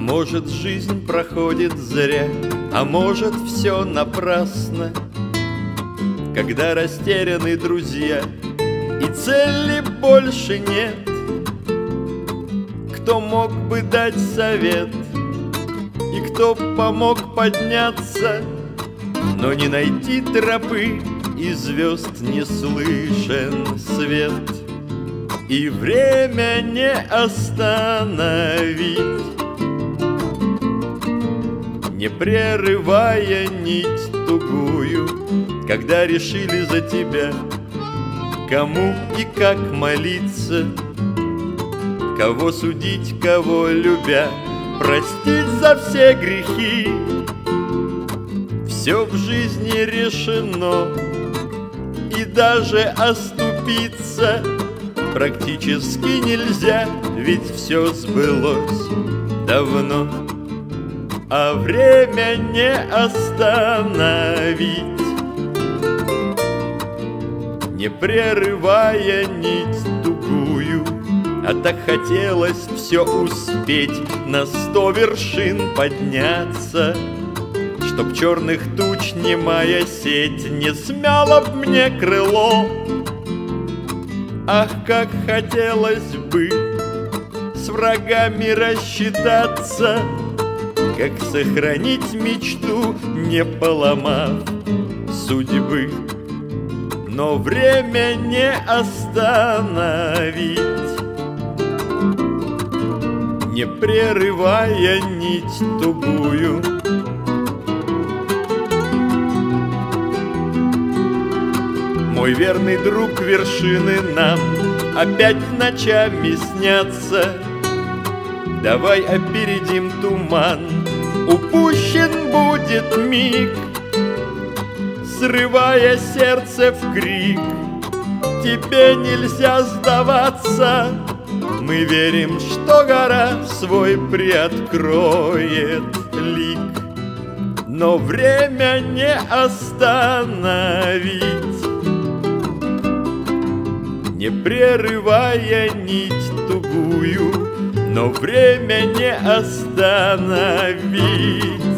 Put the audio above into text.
может, жизнь проходит зря, а может, все напрасно, когда растеряны друзья и цели больше нет. Кто мог бы дать совет и кто помог подняться, но не найти тропы, и звезд не слышен свет, и время не остановить, не прерывая нить тугую, когда решили за тебя, кому и как молиться, кого судить, кого любя, простить за все грехи. Все в жизни решено, и даже оступиться практически нельзя, ведь все сбылось давно, а время не остановить, не прерывая нить тугую. А так хотелось все успеть, на 100 вершин подняться, чтоб черных туч немая сеть не смяла б мне крыло. Ах, как хотелось бы с врагами рассчитаться, как сохранить мечту, не поломав судьбы. Но время не остановить, не прерывая нить тугую. Мой верный друг, вершины нам опять ночами снятся. Давай опередим туман, упущен будет миг, срывая сердце в крик. Тебе нельзя сдаваться, мы верим, что гора свой приоткроет лик. Но время не остановить, не прерывая нить тугую, но время не остановить.